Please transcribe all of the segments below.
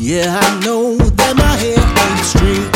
Yeah, I know that my hair ain't straight.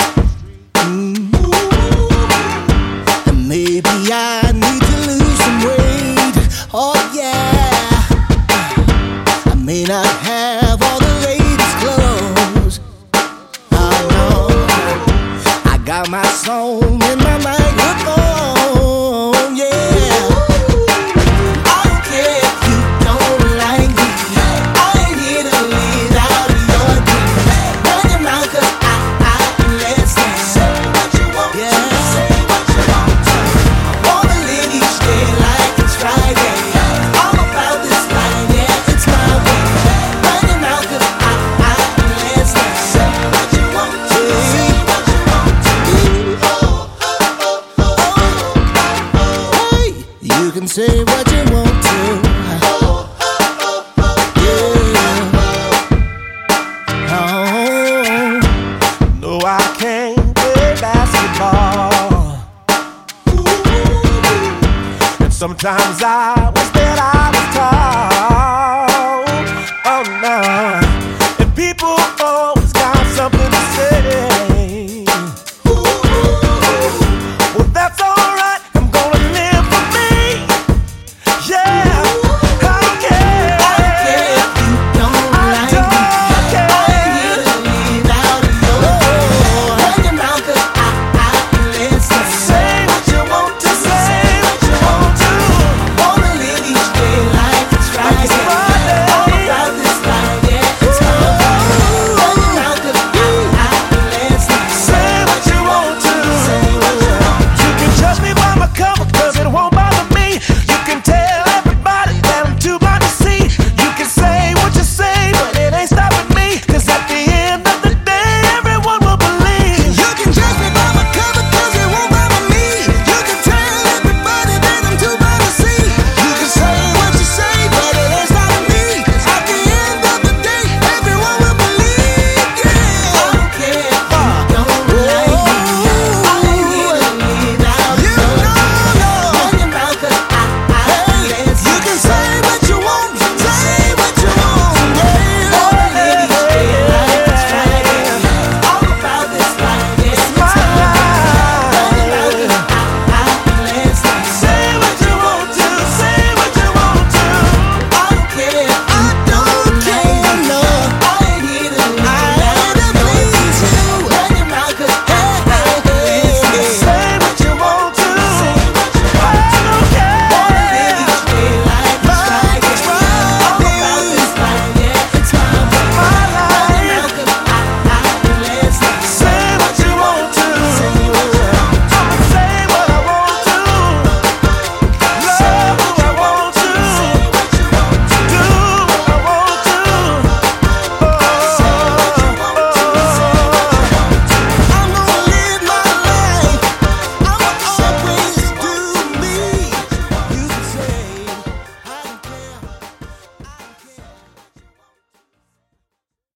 And maybe I need to lose some weight. Oh yeah, I may not have all the latest clothes. I know I got my song in my microphone. Yeah, I don't care if you don't like me. I ain't here to live out your dreams. Run your mouth 'cause I listen. Say what you want to, say what you want to. All the ladies stay like it's Friday. All about this life, yeah, it's my way. Run your mouth 'cause I listen. Say what you want to, say what you want to. Hey, you can say what you want to. No, I can't play basketball. And sometimes I wish that I was tall. Oh no, and people always got something to say.